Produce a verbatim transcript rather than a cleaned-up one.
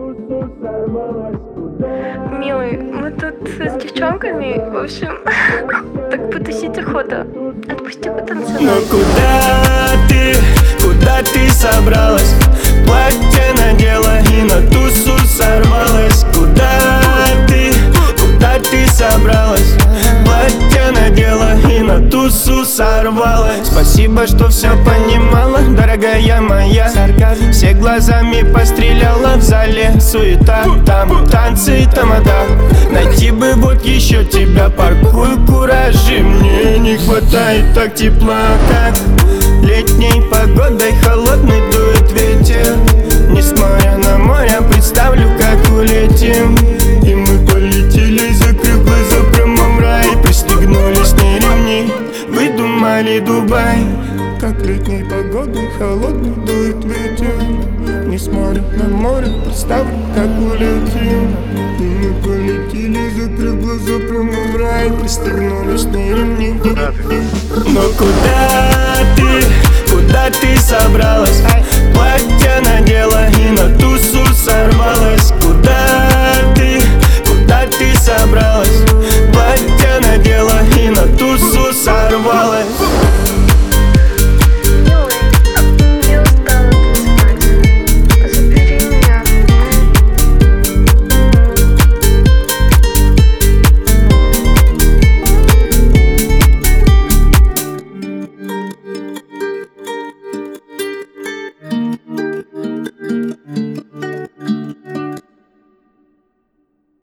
Милый, мы тут с девчонками, в общем, так потусить охота. Отпусти потанцевать. Но куда ты, куда ты собралась? Платье надела и на тусу сорвалась. Куда ты, куда ты собралась? Платье надела и на тусу сорвалась. Спасибо, что все понимала, дорогая моя. Все глазами постреляла, в зале суета. Там танцы, тамада. Найти бы вот еще тебя, паркую куражи. Мне не хватает так тепла, как летней погодой холодный дует ветер. Несмотря на море, представлю, как улетим. И мы полетели, закрыв глаза, прямо в рай. Пристегнулись на ремни, выдумали Дубай. Как летней погодой холодный дует ветер. Несмотря на море, представлю, как улетим. И мы полетели, закрыв глаза, прямо в рай. Пристегнулись на ремни. Но куда ты, куда ты собралась?